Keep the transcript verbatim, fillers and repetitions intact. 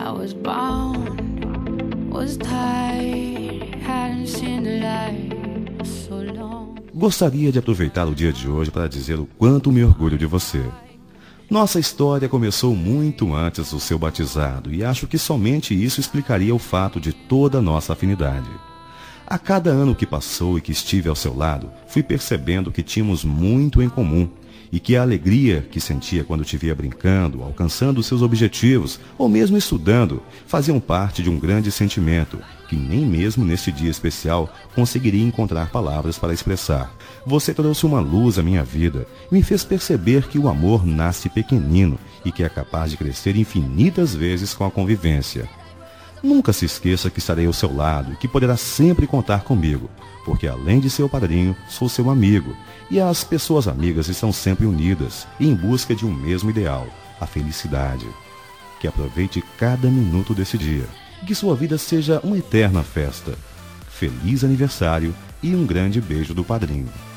I was bound, was tired, hadn't seen the light so long. Gostaria de aproveitar o dia de hoje para dizer o quanto me orgulho de você. Nossa história começou muito antes do seu batizado e acho que somente isso explicaria o fato de toda a nossa afinidade. A cada ano que passou e que estive ao seu lado, fui percebendo que tínhamos muito em comum e que a alegria que sentia quando te via brincando, alcançando seus objetivos ou mesmo estudando, faziam parte de um grande sentimento que nem mesmo neste dia especial conseguiria encontrar palavras para expressar. Você trouxe uma luz à minha vida e me fez perceber que o amor nasce pequenino e que é capaz de crescer infinitas vezes com a convivência. Nunca se esqueça que estarei ao seu lado e que poderá sempre contar comigo, porque além de seu padrinho, sou seu amigo, e as pessoas amigas estão sempre unidas e em busca de um mesmo ideal, a felicidade. Que aproveite cada minuto desse dia, e que sua vida seja uma eterna festa. Feliz aniversário e um grande beijo do padrinho.